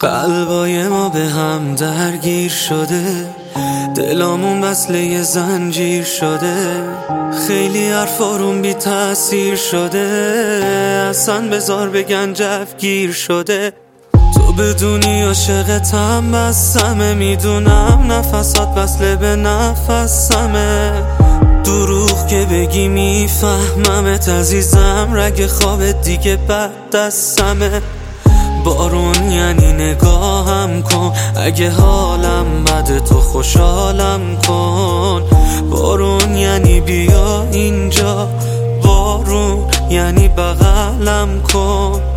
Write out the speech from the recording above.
قلبای ما به هم درگیر شده، دلامون وصله یه زنجیر شده. خیلی حرفارون بی تأثیر شده، اصلا بذار بگن جوگیر شده. تو بدونی عاشقتم بسمه، میدونم نفسات وصله به نفسمه. دروغ که بگی میفهممت عزیزم، رگ خوابت دیگه بد دستمه. بارون یعنی نگاهم کن، اگه حالم بده تو خوشحالم کن. بارون یعنی بیا اینجا، بارون یعنی بغلم کن.